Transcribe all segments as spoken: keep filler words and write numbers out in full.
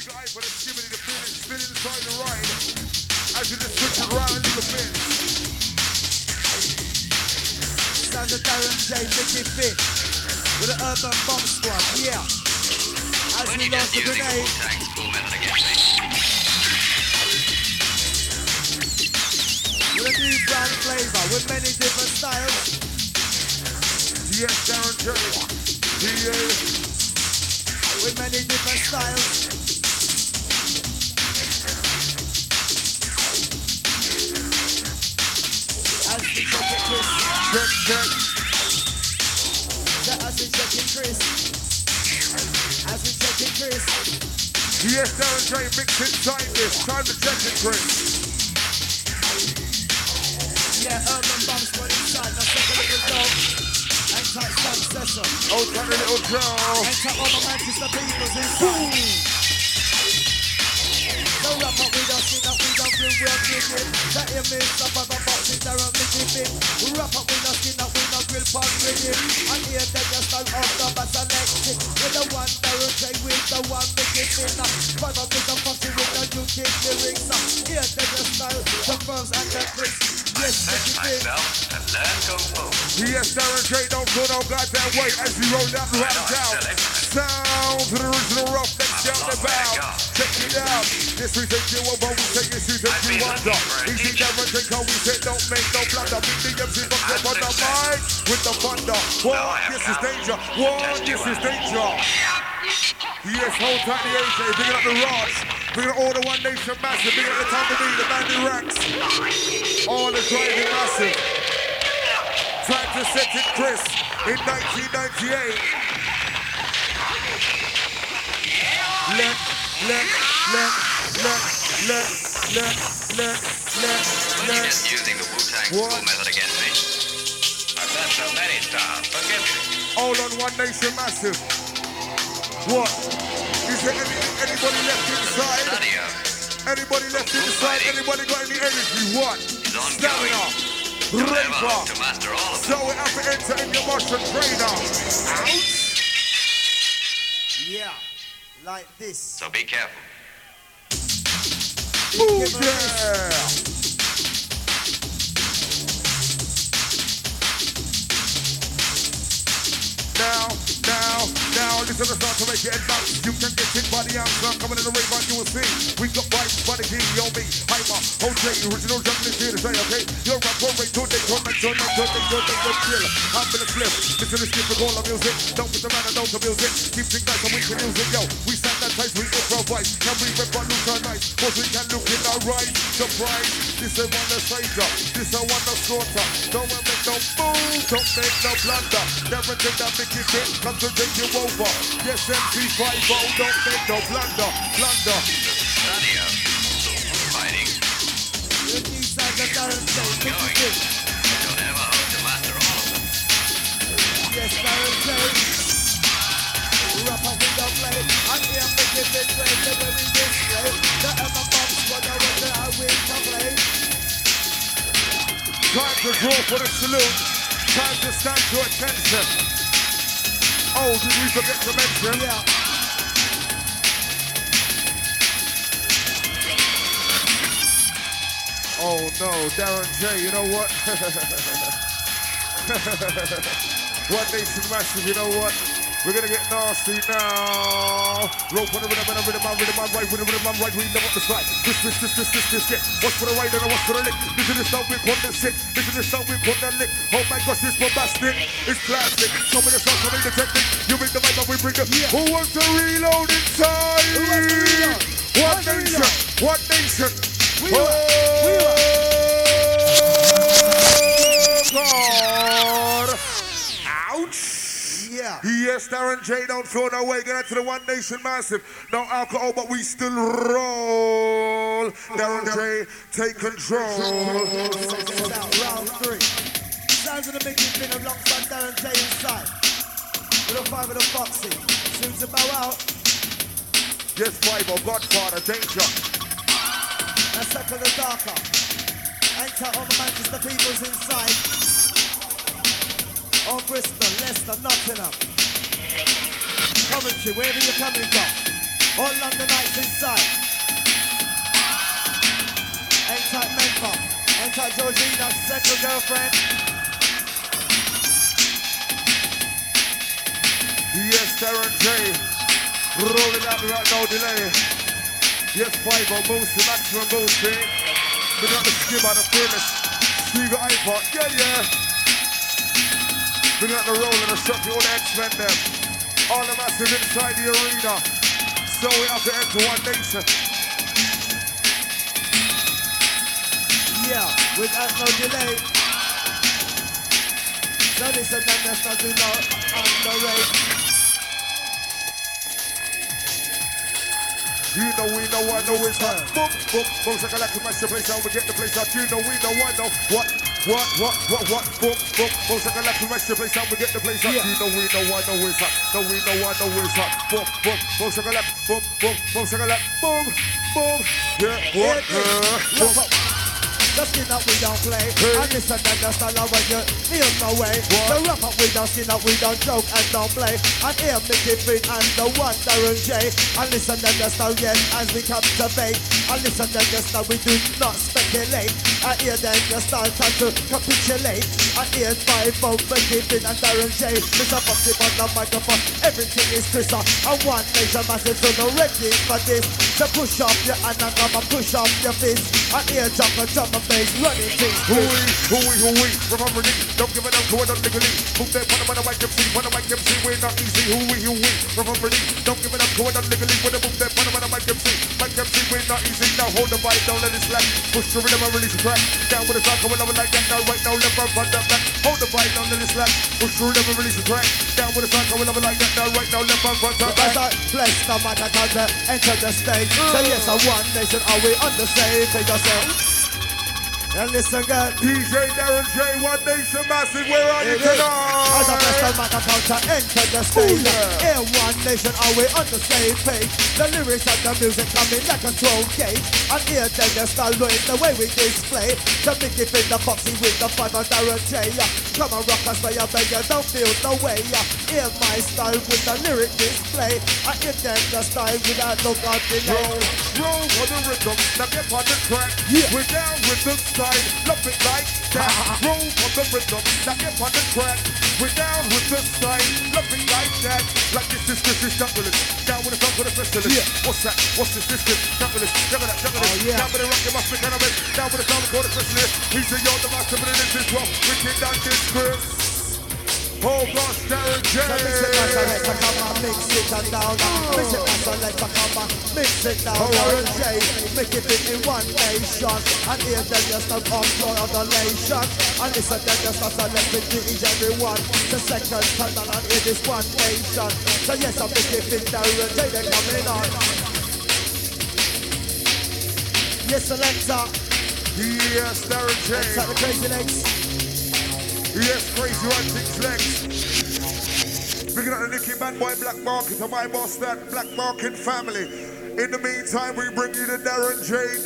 got eye for the skimming, the feeling, spinning inside the ride. As you just switch it around a little bit. Sound of Darren J, Mickey Fit, with the Urban Bomb Squad, yeah. As when we you launch just the using grenade. Wu-Tang's Full Metal against me. With a new brown flavour, with many different styles. Yes, Darren J. Yeah. With many different styles. As we check it, Chris. Check, check. Yeah, as we check it, Chris. As we check it, Chris. Yes, Darren J. Mix inside this. Time to check it, Chris. Yeah, Urban Bomb Squad inside. Now check a little dog. Hang tight, Sam Sessom. Oh, tight little Joe. Hang tight all the Manchester peoples inside. Don't wrap up with us, in that we don't feel we're giving. That you miss up on the boxes, there are Mickey Fit. Wrap up with us, in that we don't grill pun rhythm. And here they just style off the bass and electric. With the one Darren J with the one Mickey Fit. Five up with the fussy with the new kid lyrics. Here they just style the firms and the tricks. Yes, Mickey Fit. And learn Kung Fu. Yes, Darren J. Don't go no goddamn way as we roll down the round down. Sound to the original rough that's down the bow. Check it out. This we take you over, we take you to take you under. Easy Darren J. Cole, we say don't make no blunder. Beat the M C box up on the mic with the thunder. One, this is danger. One, this is danger. Yes, hold tight the A J, bringing up the Ross. Bringing up all the One Nation Massive. Bringing up the time to be the Bandy Racks. All the driving massive. Time to set it, Chris, in nineteen ninety-eight. Left, left, left, left, left, left, left, left, When you left. just using the Wu-Tang's Full Metal against me. I've done so many stars, forgive me. All on One Nation Massive. What? Is there any, anybody left inside? Study of. Anybody left inside? Anybody got any energy? What? Is ongoing. Stamina. You'll never Raver. hope to master all of them. So we have to enter in your motion trainer. Out. Yeah, like this. So be careful. Move there. Now, now, now, listen to start to make it advance. You can get it by the answer. Coming in the rave on, you will see. We got vibes by the key, yo, me, Hyper, O J, original jungle is here to say, okay? You're up for rate, don't take, don't make, don't make, don't make, don't make, don't chill. I'm gonna flip. Listen to skip with all the music. Don't put the man and don't the music. Keep things nice and we can use it, yo. We stand that tight, we improvise. Can we rip on look nice? Cause we can look in our right. Surprise. This is one that's savior. This is one that's slaughter. Don't make no move, don't make no blunder. Never take that Mickey Fit, come to take you over. Yes, M C five oh, don't make no blunder, blunder. Study of. Fighting. The new sound of Darren J, Mickey Going. Fit. You'll never hope to master all of them. Yes, Darren J. Wrap up with the play. And here Mickey Fit, play the very display. The Urban Bomb Squad, I wonder how we can play. Time to draw for the salute. Time to stand to attention. Oh, did we forget to mention? Yeah. Oh no, Darren J, you know what? One Nation Massive, you know what? We're gonna get nasty now. Rope on the rhythm, and the rhythm, and rhythm, and right, with the rhythm, and right, we never up the slide. Twist, twist, twist, twist, twist, twist, twist. What's for the right and what's for the lick? This is the sound we call the sick. This is the sound we call the lick. Oh my gosh, it's bombastic. It's plastic. Show me the sound, show me the technique. You bring the mic and we bring the. Yeah. Who wants to reload inside? Who wants to reload? One Who wants to nation. reload? One nation. We were. We were. God. Ouch. Yeah. Yes, Darren J, don't throw no way. Get out to the One Nation Massive. No alcohol, but we still roll. Darren J, take control. Out, round three. Sounds of the Mickey Fit alongside Darren J inside. With a five of the Foxy. Soon to bow out. Yes, Bible, Godfather, danger. And Second the Darker. Ain't tight on the Manchester peoples inside. On Bristol, Leicester, Nottingham. Coventry, wherever you're coming from. All London nights inside. Ain't tight Menfa. Ain't tight Georgina, central girlfriend. Yes, Darren J. Rolling out without no delay. Yes, five on Moosey, maximum Moosey. We got the skip out of fearless. Steve iPod, yeah, yeah. We got the roll and the shot, all the X-Men them. All the massive inside the arena. So we have to enter one nation. Yeah, without no delay. So this and then there's nothing no underrate. You know we know I know it's hot. Boom, boom, boom, like I like to match the place out, we get the place out. You know we know I know what, what, what, what, what, boom, boom, boom, like I like to match the place out, we get the place out. You know we know I know it's hot. No, we know I know it's hot. Boom, boom, boom, like I like, boom, boom, boom, like I like, boom, boom, yeah, what, uh, boom. The skin up we don't play, hey. And listen and the style of when you feel no way. What? The rap up we don't skin up, we don't joke and don't play. And here Mickey Finn and the one Darren J. And listen and the style, yes, as we captivate. And listen and the style, we do not speculate. And here then the style time to capitulate. And here's five of Mickey Finn and Darren J. Mister Foxy on the microphone, everything is crisper. And one nation massive, so no ready for this. So push up your hand and come and push up your fist. And here jump and jump and face running things. Hooey, hooey, hooey, remember me, don't give it up to it, don't nigga leave. Move that one of the white M C, one of the white M C, we're not easy. Hooey, hooey, remember me, don't give it up to it, don't nigga leave. When I move that one of the white M C, white M C, we're not easy. Now hold the vibe, don't let it slack. Push the rhythm and release the track. Down with the track, going over like that. Now right now, left front, front, that back. Hold the vibe, don't let it slack. Push the rhythm and release the track. Down with the track, going over like that. Now right now, left front, front, that back. Bless the man that can enter the stage. So yes, a one nation, are we on the same page yourself? And listen again. D J Darren J, One Nation Massive, where are you tonight? As a blessed man about to enter the stage. Here One Nation, are we on the same page? The lyrics and the music coming like a twelve gauge. And here then the style with the way we display. The Mickey Finn, the Foxy with the fun of Darren J. Come on, rockers, where you beg you don't feel no way. Hear my style with the lyric display. And here then the style without no god delay. Roll, roll for the rhythm, now get on the track. Yeah. We're down with the style. Love it like that. Roll on the rhythm, now get on the track. We're down with the style. Love it like that. Like this is this is junglist. Down with the funk with the specialist. Yeah. What's that? What's this? This is junglist. Jungle that, jungle oh, yeah. Down with the rock, you must be kind of it. Down with the sound for the specialist. He's the yo, the master, but it is this one. We can down this Chris. Oh gosh, Darren J. So mix it down, select a come on, mix it and down. Mix it down, select a come on, mix it down. Darren J, make it fit in One Nation. And here then just an encore of the nation. And listen then just a select with each everyone. The second turn on and it is One Nation. So yes, I'm making fit Darren J, they're coming on. Yes, Alexa. Yes, Darren J. Alexa, the crazy legs. Yes, crazy one six legs. Picking up the Nicky Man Boy Black Market and my boss, that Black Market family. In the meantime, we bring you the Darren J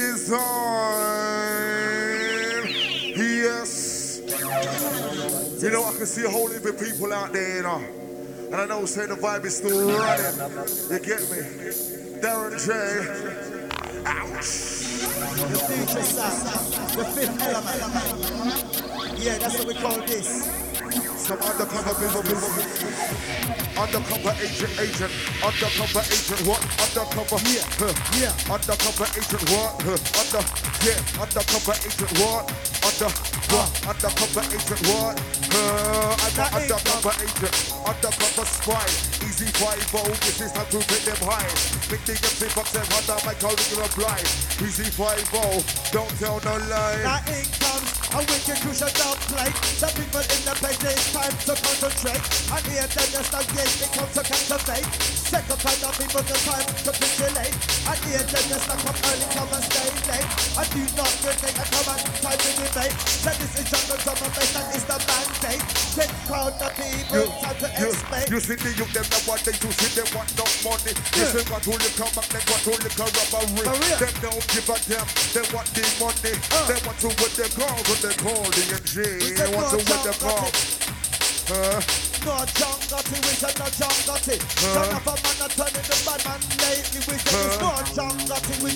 design. Yes. You know, I can see a whole heap of people out there, you know. And I know, say the vibe is still running. You get me? Darren J. Ouch. The future sound, the fifth element. Yeah, that's what we call this. Some undercover people, people, undercover agent, agent, undercover agent, what? Undercover, yeah, huh. yeah. Undercover agent, what? Huh. Under, yeah, undercover agent, what? Under, what? Uh. Undercover agent, what? Uh, I'm an undercover agent, undercover spy. Easy five oh, this is how to take them high. Make the M C box them under my curriculum blind. Easy five oh, don't tell no lie. Now in comes a wicked crucial down play. The people in the place, it's time to concentrate. And here then the start game, it comes to captivate. Second kind of people, the time to capitulate. And here then the start come early, come and stay late. I do not retake a command, time to debate. So this is jungle drama base, that is the mandate. Then crowd the people, you, time to you, explain. You see the youth, them the one they do, see them want no money. This is what only come back, they want only come robbery. Them don't give a damn, they want the money. Uh. They want to win their girls when they call the M G. They want to win their girls. Uh. No John got it, we said no John got it. Turn up a man and turn in the bad man lately. We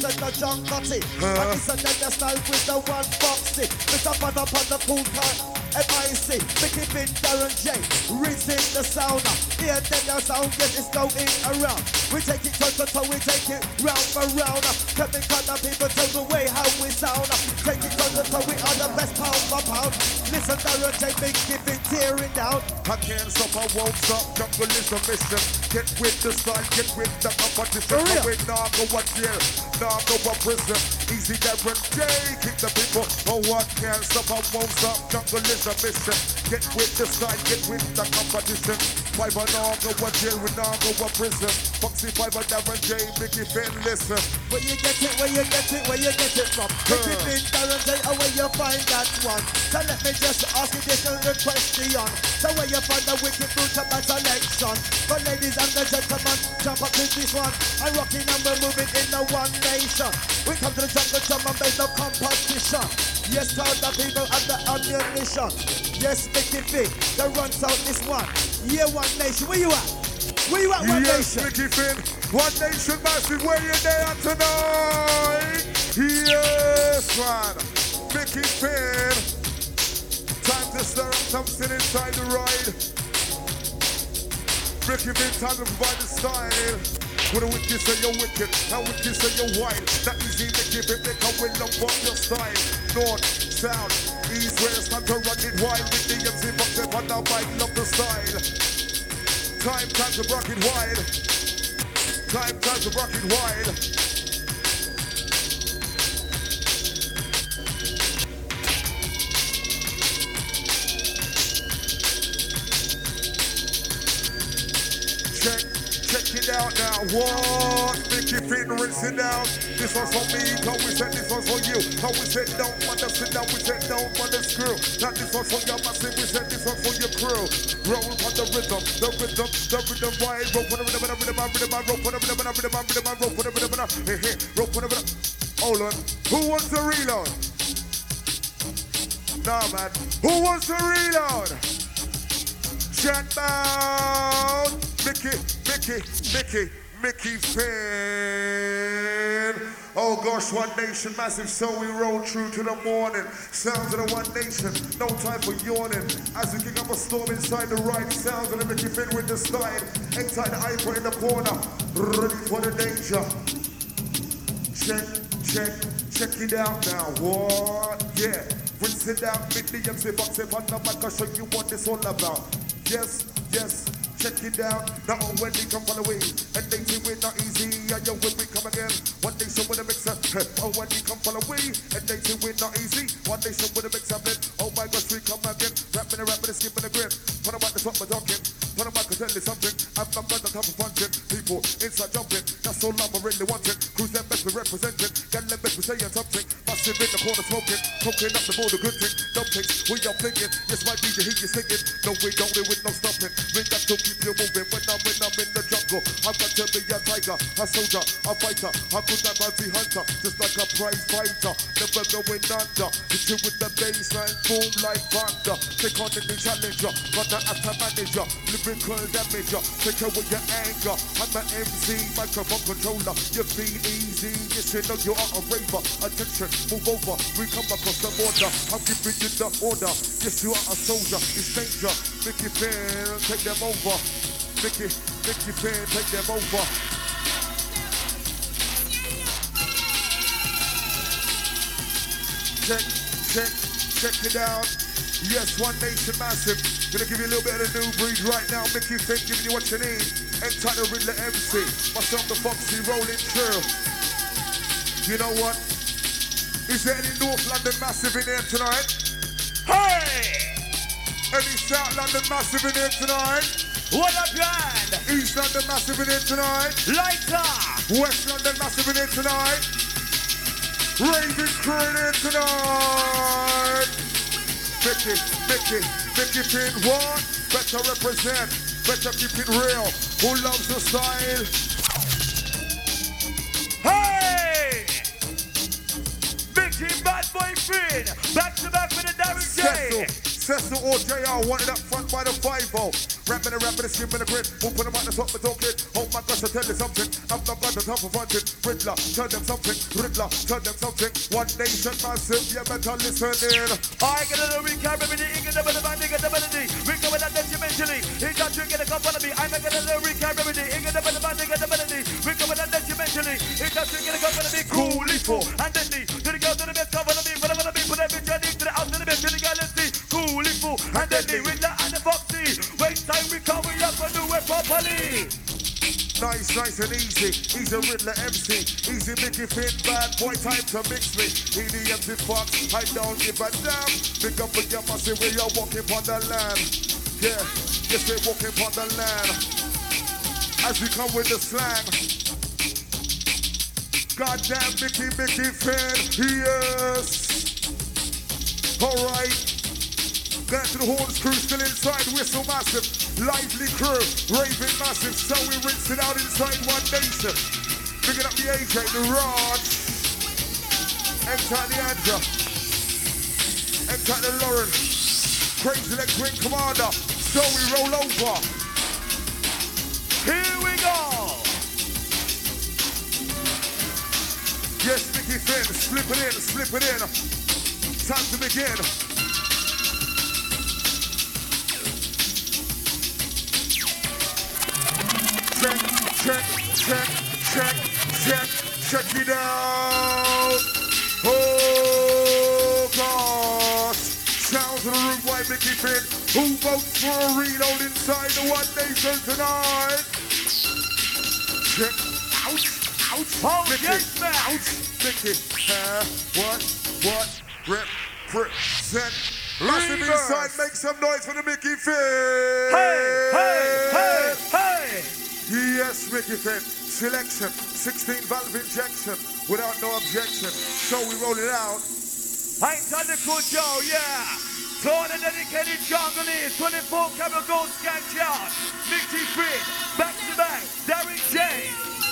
said the John Gotti. And he said that the style with the one boxy. Mister Bud up on the pool car. M I C, Mickey Finn, Darren J, Rinse in the sauna. Here then the sound get is going around. We take it toe to toe, we take it round for round. Coming cut the people tell the way how we sound. Take it toe to toe, we are the best pound for pound. Listen, Darren J, Mickey Finn tearing down. I can't stop, I won't stop. Jungle is a mission. Get with the style, get with the competition. I win, now go what jail, now go what prison. Easy Darren J, keep the people. Oh, what can't stop, I won't stop. Jungle is a mission. Get with the style, get with the competition. Five and all go what jail, we now go what prison. Foxy Five and Darren J, Mickey Finn, listen. Where you get it, where you get it, where you get it from? Mickey Finn, Darren J, oh, where you find that one? So let me just ask you this little question. So where you find the wicked fruit of that selection? But ladies and the gentlemen, jump up to this one. I'm rocking and we're moving in the one nation. We come to the jungle drum and base no competition. Yes, all the people and the ammunition. Yes, Mickey Finn, the runs out this one. Yeah, one nation. Where you at? Where you at, one yes, nation? Mickey Finn, one nation massive. Where you there tonight? Yes, man. Mickey Finn. Time to stir up something inside the ride. Mickey Finn, time to provide the style. When the wicked say you're wicked, now wicked say you're wild. That easy Mickey Finn, they come with love on your style. North, south, east, west, time to run it wild. With the M C box up on the mic, love the style. Time, time to rock it wild. Time, time to rock it wild. Check, check it out now. What? Mickey Finn, rinse it down. This one's for me, how we said this one's for you. How we said don't wanna sit down, we said don't wanna screw. Not this one's for your massive, we said this one's for your crew. Roll on the rhythm, the rhythm, the rhythm, right? Roll on the rhythm, the rhythm, the rhythm, roll on the rhythm, the rhythm, the rhythm, roll on the rhythm, hey, hey, roll on the rhythm. Hold on, who wants to reload? Nah, man, who wants to reload? Chat down, Mickey, Mickey, Mickey, Mickey Finn. Oh gosh, One Nation massive, so we roll through to the morning. Sounds of the One Nation, no time for yawning. As we kick up a storm inside the ride, sounds of the Mickey Finn with the slide. Inside the iPhone in the corner, ready for the danger. Check, check, check it out now. What? Yeah. Rinse it down, make the M C box up on the mic, I'll show you what it's all about. Yes, yes, check it down. Now when they come follow away, and they say we're not easy, and yo, when we come again, one nation with a mixer. Oh, when they come follow away, and they say we're not easy, one nation with a mixer. Oh my gosh, we come again, rapping and rapping and skipping the grin. Put them out, that's what we're talking. Put them out, I tell you something. I'm not gonna come for fun, people inside jumping. That's all I'm really wanting. Cruise them best we representing. Get them best we saying something. Massive in the corner smoking, smoking up the border, good thing. Don't take, we are thinking. Yes, my D J, he is singing. No, we don't live with no stopping. We got to keep you moving. When I'm in, I'm in the jungle. I've got to be a tiger, a soldier, a fighter. I'm good at bounty hunter, just like a prize fighter. Never going under. Hit you with the baseline, boom like thunder. Take on the new challenger, gonna have to manage ya. Lyrical damager, take away your anger. I'm an M C, microphone controller. You feel easy, yes you know you are a raver. Attention, move over, we come across the border. I'm giving you the order. Yes you are a soldier, it's danger. Mickey Finn, take them over. Mickey, Mickey Finn, take them over. Check, check, check it out. Yes, One Nation massive. Gonna give you a little bit of the new breed right now. Mickey Finn giving you what you need. Entitled Riddler M C. Myself the Foxy rolling through. You know what? Is there any North London massive in here tonight? Hey! Any South London massive in here tonight? What up, grand? East London massive in here tonight? Lighter! West London massive in here tonight? Raven crew in here tonight? Mickey, Mickey, Mickey Finn, what? Better represent, better keep it real. Who loves the style? Hey! Mickey Bad Boy Finn, back to back with the Darren J. Cecil or J R wanted up front by the five oh. Rapping and rapping and skipping the grid. Open them out the top of the talking. Oh my gosh, I tell you something. I'm not got the top of hunting. Riddler, tell them something. Riddler, tell them something. One nation massive, you better listen in. I get a little recap, remedy, you get the melody, get the melody. We go with that dimensionally. He got you, get a cup of me. I'm a get a little recap, remedy, you get the melody, get the melody. We go with that dimensionally. He got you, get a cup of me. Coolly for. And then the, to the girl to the best cover of me. For the for the me, for the bitch, and to the out to the best, to the galaxy. Coolly for. And then the Riddler and the Foxy. Wait time we come, we have to do it properly. Nice, nice and easy. He's a Riddler M C. Easy, Mickey Finn, bad boy, time to mix me. He the M C Fox, I don't give a damn. Big up for your massive way you're walking on the land. Yeah, yes, we're walking on the land. As we come with the slang. Goddamn Mickey, Mickey Finn, yes. Alright. Get to the horns crew, still inside, whistle massive. Lively crew, raving massive. So we rinse it out inside One Nation. Picking up the A J, the Raj. Enter the Andra. Enter the Lauren. Crazy Legs Wing Commander. So we roll over. Here we go. Yes, Mickey Finn, slip it in, slip it in. Time to begin. Check, check, check, check, check, check it out. Oh gosh. Sounds of the room, white Mickey Finn. Who votes for a reload inside the One Nation tonight? Check. Ouch, ouch. Oh, Mickey. yes, man. Ouch, Mickey. Uh, what, what, rip, present. Massive inside, make some noise for the Mickey Finn. Hey, hey, hey, hey. Yes, Mickey Finn. Selection, sixteen valve injection, without no objection. So we roll it out. I done the good Joe, yeah. To all the dedicated junglers, twenty-four camera gold scan chart. Mickey Finn, back to back, Derek J.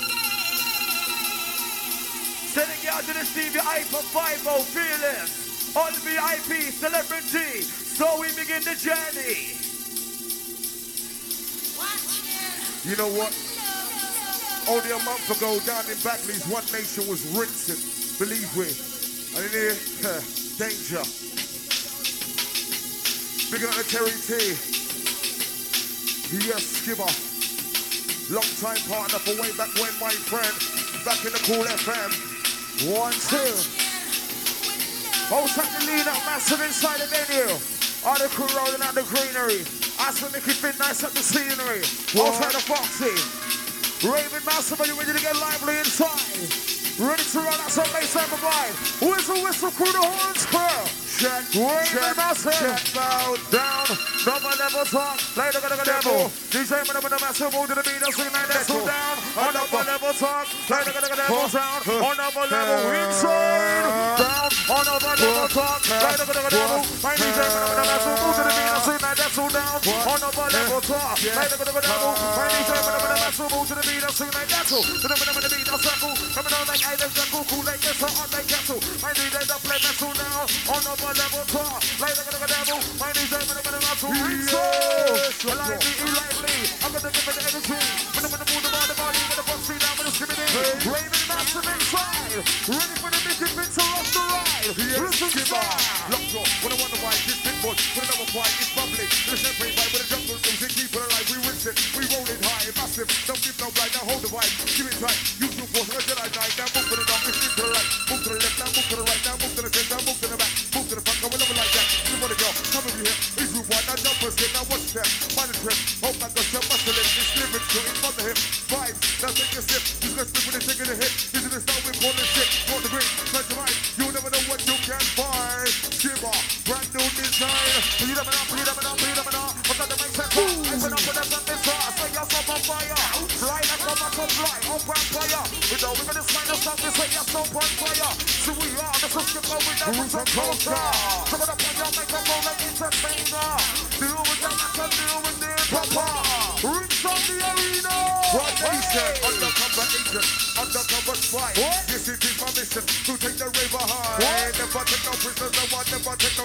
Sending out to the Stevie I for five oh, fearless. All V I P, celebrity. So we begin the journey. You know what? Only a month ago, down in Backley's, One Nation was rinsing. Believe me. And in here, danger. Big up the Terry T. Yes, Skipper. Long time partner for way back when, my friend. Back in the Cool F M. One, two. Oh, time to lean up massive inside the venue. All the crew rolling out the greenery. Ask for Mickey Finn, nice up the scenery. Outside the Foxy. Raven massive, are you ready to get lively inside? Ready to run out some bass and provide. Whistle, whistle, crew the horns, crew. Check, Raven massive. Check, bow down. Double level talk. Play the good devil. D J with the massive, move to the beat, sing like that, so down. On double level talk. Play the good devil sound. On double level inside. Down. On double level talk. Play the good devil. My D J with the massive, move to the beat, sing like that, so down. On double level talk. Play the good devil. My D J with the massive, move to the beat, sing like that, so. To the middle of the beat, I'll circle. Coming on like I left the cuckoo, like yes, on like castle. My D J don't play metal now. On double level talk. Play the good devil. My D J with the massive. So, lively, lively. I'm gonna give it the energy. When I'm gonna move the body, body, with the boxy down, with the skimming in. Raven massive inside. Ready for the Mickey Finn to rock the ride. Listen to that. Lock jaw, when I wonder why this big boy, with another fight, it's bubbly. With a champagne vibe, with a jungle music, keep it alive. We rinse it, we roll it high, massive. Don't give no right, now hold the vibe. Give it tight. You two force, let's get out night. Now move to the top, it's to the right. Move to the left, now move to the right. Now move to the center, move to the back. Move to the front, come over like that. You wanna go, come over here. It's group one, now jump first, now watch that. Mind the trip, oh my gosh, you're muscling. It's living, so in front of him. Vibe, now take a sip. You can slip with it, taking a hit. This is the style we're calling shit. For the green, touch your mind. You'll never know what you can find. Skipper, brand new design. You never know, you never know, you never know. What's that that makes sense? Open up with that something sauce. Say yourself on fire. Fly like a back of fly. Open fire. We know we're gonna sign us up. We say yourself on fire. So we are the Skipper with the roots and culture. Some of the fire make a roll like entertainer. Deal with them, I can deal with them proper. Rinse on the arena. One Nation, undercover agent, undercover spy. This is my mission to take the river high. Never take no prisoners, no one, never take no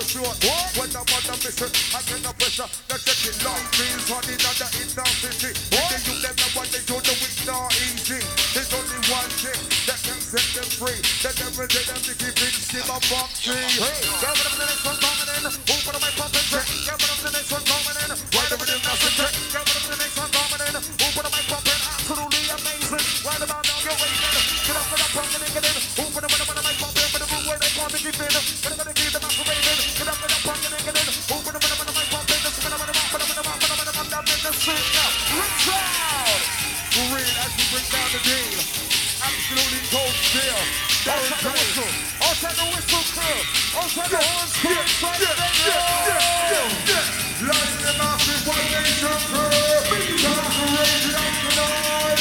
short. When I'm on the mission, I get the pressure. Now check it, long means running under in the city. If the youth them the one they do the week not easy. There's only one thing that can set them free. The devil they them to keep it still a fuck tree. Hey, go with them the next one coming in. Open up my pump and check. Go with them the next one coming in. Right over them that's a check. Go with them the next one coming in. Open up my pump and absolutely amazing. Right about now you're waiting. Get up for the pump and get in. Open up with my pump and for the room where they want to keep in. Get up for the keep them operating. Get up for the pump and get in. Open up with my pump and just put them on the mouth. Put them on the mouth. Put them on the mouth. Down in the street now. Rinse out. For real as we bring down the deal. Absolutely cold still. Outside the whistle. Outside the whistle crew. Outside the horns crew. Yeah, yeah, yeah, yeah, yeah. Lighting them off with one nation crew. Time to raise it up tonight.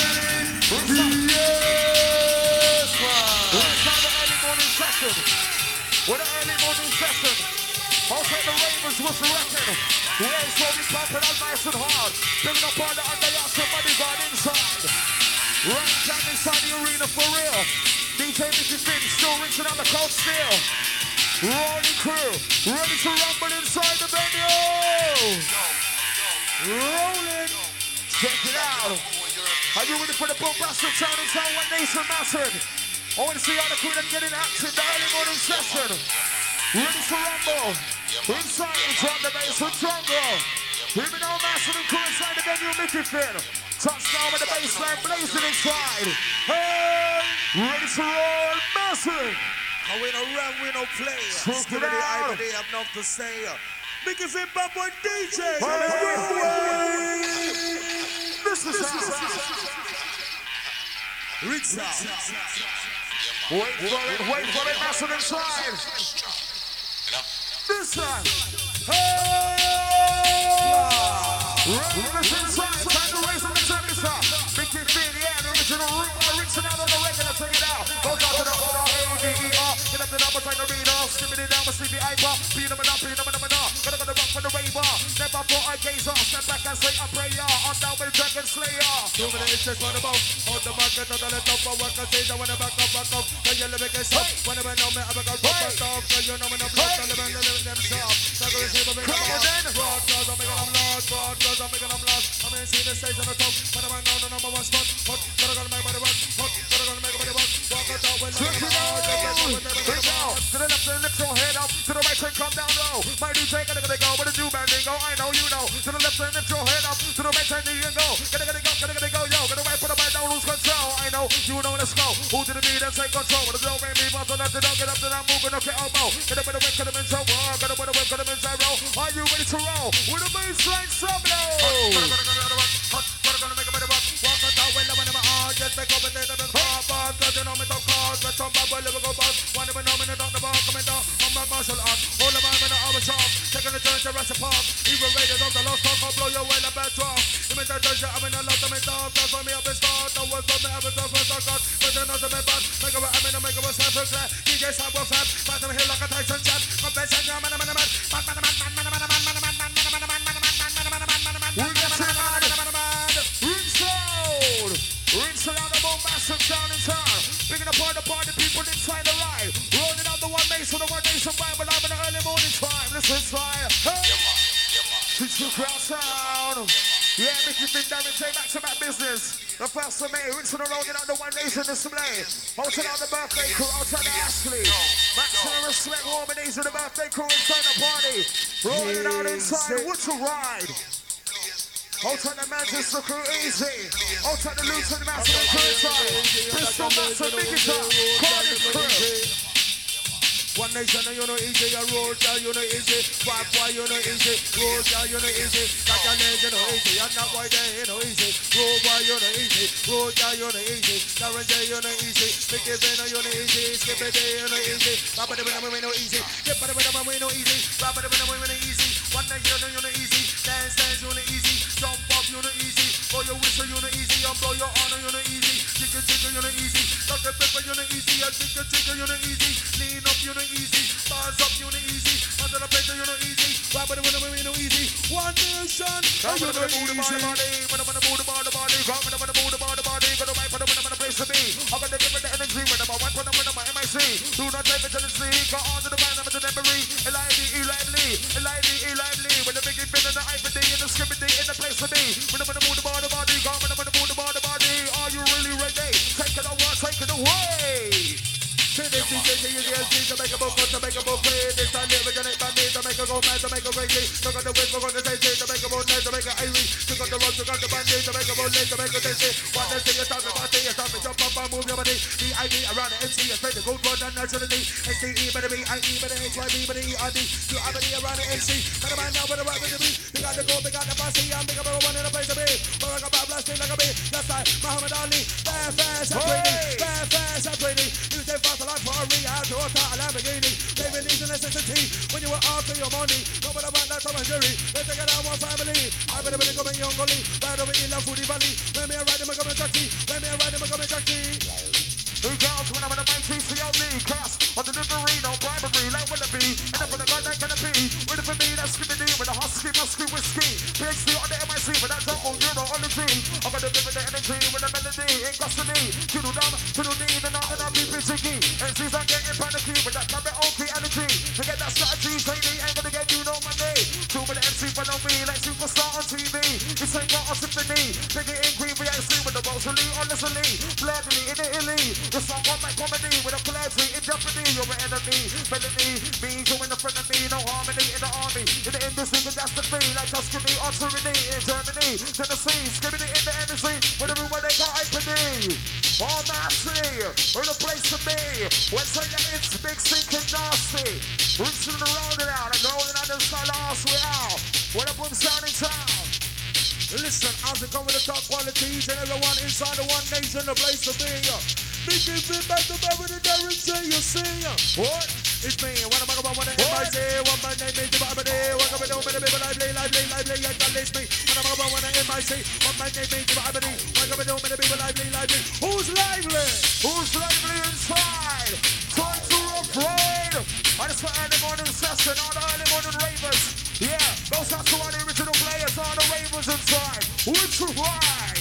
Yes, man. Let's have the early morning session. What an early morning session. Outside the Ravens was the record. We're slowly pumping out nice and hard. Building up on the under yacht. Somebody's on inside. Right down inside the arena for real. D J Mickey Finn still rinsing out the cold still. Rolling crew, ready to rumble inside the venue. Rolling. Check it out. Are you ready for the bombastic sound inside One Nation Massive? I want to see all the crew that get in action the early morning session. Ready to rumble. Inside and drop the bass with jungle. Here we go, Massive and crew inside the venue, Mickey Finn. Touchdown with the baseline blazing inside. Hey, ready to roll, Massive. And we no run, we no play. Check it out. They have enough to say. Because in Bumper D J. This is how. Rich Wait for it, wait for it, Massive inside. This time. Hey! This inside, time to raise on the temperature. Mickey Finn, yeah, the original root, rinsing out on the regular, check it out. Goes out to the O R A D E R. Get up the number, trying to read off. Skipping it down with sleepy eyeball. Beat them and up, beat them and up and up. Gotta go to rock for the rave bar. Never thought I'd gaze off. Step back and say a prayer. I'm down with Dragon Slayer. Two minutes, just run about. Hold the market, not let up for work. I say that when I back up, back up. Can you live against up? When I know me, I back up, back up. So you know me, I'm blood, I'm living, living them soft. So go to sleep, I'm making them lost. Broad girls, I'm making them lost. Broad girls, I'm making them lost. I'm in see the stage on the top. When I know the number one spot. Hot, gotta go to make money work. Hot, gotta go to make money work. Walk it out when I'm making them hard. To the left and lift your head up. To the right and come down low. My D J gotta gotta go with a new banding go. I know you know. To the left and lift your head up. To the right and you can go. Gotta gotta go, gotta gotta go, yo. Gotta right, put the right down, lose control. I know you know, let's go. Who to the beat and take control. With the dough, man, me, but let the dog get up to that move and okay, elbow. Get up with the way, cut him in trouble. Get up with the way, cut him in zero. Are you ready to roll? With the baseline solo. Hot, gotta go to make a better rock. Walk on down, well, when I'm on. Just make up and then I'm car, boss. Cause you know me, don't cause. Let's talk about where we go, boss. One of them know me, they don't the ball coming down. I'm not martial art. All the man, I was off. Taking the turn to rush a park. Even raiders of the lost talk, I'll blow your way in a bad drop. You mean that danger, I'm in a lot of me dog. That's why me up and start. No one's got me, I'm in the first I got. But then I'm in bad. Make a way, I'm in a make a way, self and glad. D J Sab was fat. Back to the hill like a Tyson chat. Confession, yeah, man, man, man, man. Man, man, man, man, man, man, man, man, man, man, man, man, down in town, picking up all the party people inside the ride, rolling out the One Nation, the One Nation Bible, I'm in the early morning time. Listen, try. Hey, teach the crowd sound. Yeah, Mickey Finn, Darren, say back to back business. The first of May, rinsing and rolling out the One Nation display. Outside out the birthday crew, outside the Ashley. Maximum respect, harmonies of the birthday crew inside the party. Rolling out inside, what's a ride? Outside the Manchester crew, easy. Outside the Luton Massive crew inside. Bristol Massive, big it up. Cardiff crew. One Nation, you know easy. A road, yeah, you know easy. Five boy, you know easy. Road, yeah, you know easy. Got your legs, you know easy. And that boy there, you know easy. Road boy, you know easy. Road, yeah, you know easy. Darren J, you know easy. Mickey Finn, you know easy. Skip it, you know easy. Papa the winner, we know easy. Skip it, the winner, we know easy. Papa the winner, we know easy. One Nation, you know easy. Dance, dance, you know easy. Jump up, you know easy. Blow your whistle, you know easy. And blow your honor, you know easy. Chicken, chicken, you know easy. Doctor Pepper, you know easy. And chicken, chicken, you know easy. Lean up, you know easy. Bars up, you know easy. Under the pressure, you know easy. Rapper, when we know easy. One Nation, you know easy. When I'm gonna move the body, body. When I'm gonna move the body, body. Gonna write for the when I'm gonna place to be. I'm gonna give it the energy. When I'm one for them, when I'm M I C. Do not take it to the sleep. Go on to the man, I'm to the memory. L I D E, like T J T is the M C to make a book, to make a book, this time here we're gonna need to make a go mad, to make a crazy. Look at the way we're gonna say to make a book, to make a Irish. Look at the road, look at the bandit, to make a book, to make a dance. What the thing is time, what thing is time, jump up and move your body. The I D around the M C is the good one and naturally. S T E better be, I E better H Y B better E R D. You have any around the M C. Got a man now with the right with the beat. They got the gold, they got the bossy, I'm big up one in the place to be. But I got bad blasting like a bee. That's like Muhammad Ali. Bad fast and pretty. Bad fast and pretty. You say fast like for a Riyadh or a Lamborghini. They release a necessity when you were after your money. Nobody about that from a jury. Let's take it out one family. I better be coming young gully. Right over in the Foodie Valley. When me a ride him, I'm coming Chucky. When me a ride him, I'm coming Chucky. Who girls when I'm in the main T C O D class on delivery, no bribery, like what it be, and up with the gun that gonna be. Ready for me, that's skipping with a husky, musky whiskey. P H D on the M I C with that jungle euro on the team. I'm gonna give it the energy with the melody in custody. Toodle dum, toodle dee, then I'm gonna be jiggy. And she's not getting panicky with that number O P energy. Forget that strategy, Sadie ain't gonna get you no money. Two with the M C for no me, like superstar on T V. This ain't got a symphony. Take it in green, V I C with the Rosalie, honestly. Bloodily in the illy. The song on my comedy with a clarity in jeopardy. You're an enemy, felony. Me, you in the front of me, no harmony in the army. In the industry, but that's the thing. Like Tuscany or tyranny in Germany, Tennessee, skimming it in the embassy. With everywhere they got hypony. All nasty, we're the place to be. When say that it's big, sinking nasty. Reaching the road it out and going on the side of us we out. What up, what's down in town? Listen, how's it going with the top qualities and everyone inside the one nation, the place to be. Big big back to back with the Derek J, you see. What? It's me, what am I going to M I C? What my name is, what I'm going what am I doing with the people lively, lively, lively, you can list me. What am I going to M I C? What my name is, what I'm going what am I doing with the people lively, lively. Who's lively? Who's lively inside? Time to upgrade. I just for early morning session, all the early morning ravers. Yeah, those are two of the original players, all the ravers inside. Which right?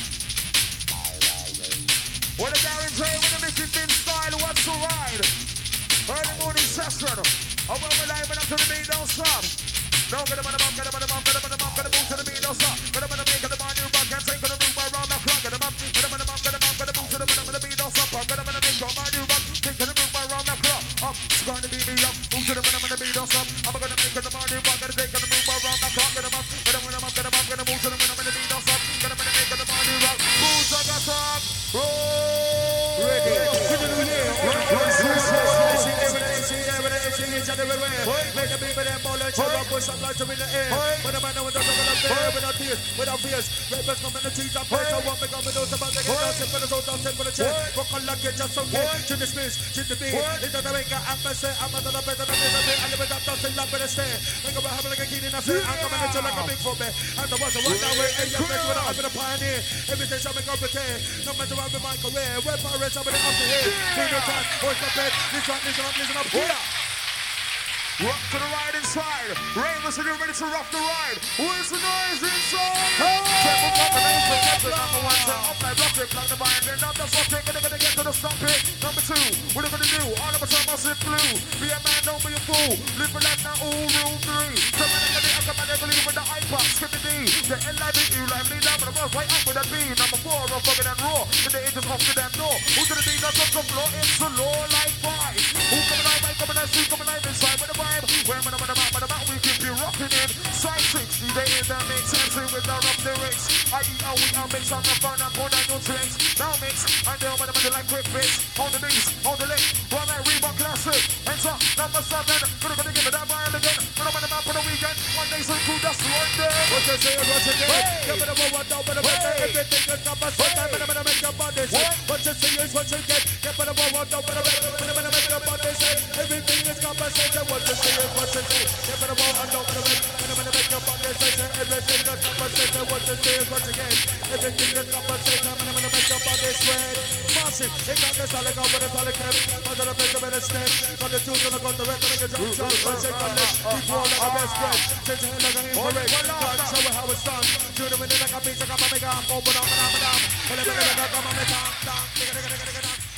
What a Darren J with the Mickey Finn style, what's the ride? Early morning session. I'm over live and up to the beat, don't stop. Don't get them on the bump, get them on the bump, get them on the bump, get them to the beat, don't stop. Get them on the beat, get them on new rock, can't take on the move around the clock. Get them up, get them on the bump, get them up, get them to the beat, the beat, don't stop. Get them on the beat, go my new rock, take on the move around the clock. Up, it's going to beat me up, move to the beat, the beat, don't stop. I'm gonna make them on new rock, gotta take on the move around the clock. Get them up, get them on the bump, get them up, get them move to the beat, the beat, don't stop. Get them on the beat, get them on new rock, move to the top, roll. Ready, to the new year. Make the people them ball and show up, push up like to in the air. When the man know what they're gonna bear, without tears, without fears. Rappers come in the cheese and face, I want me come with those about the get out, sit for the soul, sit for the chair. Rock on like it, just so good. To the space, to the beat. Into the maker, I'm gonna say, I'm gonna better than this, and live it up, just in love with the stare. Make up a habit like a kid in a fair, I'm coming at you like a big for me. And the ones that walk that way, and you're better when I'm in a pioneer. Everything shall make up the tear. No matter what my career, we're pirates, I'm in the up to here. Take no time, voice my bed, listen up, listen up, listen up, here. Rock to the ride inside. Ravens, are you ready to rock the ride? Where's the noise inside? Triple combination, that's the number one time. Up like rock it, plug the bind. And now that's what they're gonna get to the stop it. Number two, what are you gonna do? All of a sudden, I'll slip blue. Be a man, don't be a fool. Live a life now, all rule three. Come on, I'm gonna, I'm gonna believe with the iPod, skip the D. The L I V E, lively down, but I'm gonna fight up with that B. Number four, I'm fucking and raw. With the ages off to them door. Who's gonna be the top of law? It's the law like five. Who coming out, like coming out, see, coming out inside with the vibe. Where I'm on the map, on the map, we keep you rocking in. Side sixty, they in the mix, entry with the rock lyrics. I eat out, we are mix on the fun and put down your drinks. Now mix, and they're on the like quick fix. On the knees, on the left, one night Reebok classic. Enter number seven, gonna gonna give it that vibe again. When I'm on the map for the weekend, one day so cool, that's one day. What you say, what you say? Give me the one, down, but everything is come back. Time when I'm gonna make your body say. What you see is what you get. Give me the one, down, but when I'm gonna make your body say. Everything is compensated. What you see is what you say. Give me the one, down, but when I'm gonna make your body say. Everything is compensated. What you see is what you get. Everything is compensated. When I'm gonna make your body sweat. Massive, it got the solid out with the solid cap. Under the face of the step. Got the tools on the gun, the rest of the jump shot. One shake on this. Keep rolling like a best friend. Change your head like an infrared. Can't show it how it's done. Shoot them in the like a piece of gum. Open up and up and up. Well, I'm gonna come on the top. Down, digga, digga, digga, digga, down.